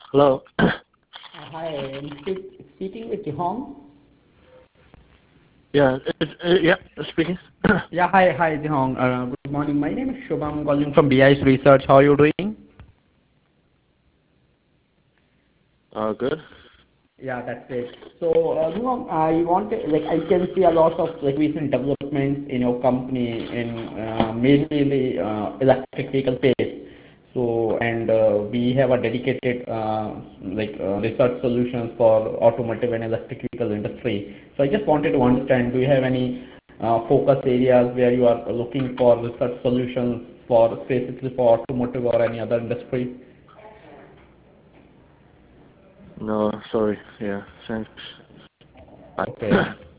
Hello. Hi, I'm speaking with Jihong. Yeah, yeah, speaking. Yeah, hi, Jihong. Good morning. My name is Shubham, calling from BI's Research. How are you doing? Good. Yeah, that's great. So, Jihong, I want to, like, I can see a lot of like recent developments in your company in mainly in the electric vehicle space. So, and we have a dedicated research solutions for automotive and electric vehicle industry. So, I just wanted to understand, do you have any focus areas where you are looking for research solutions for specifically for automotive or any other industry? No, sorry. Yeah, thanks. Bye. Okay.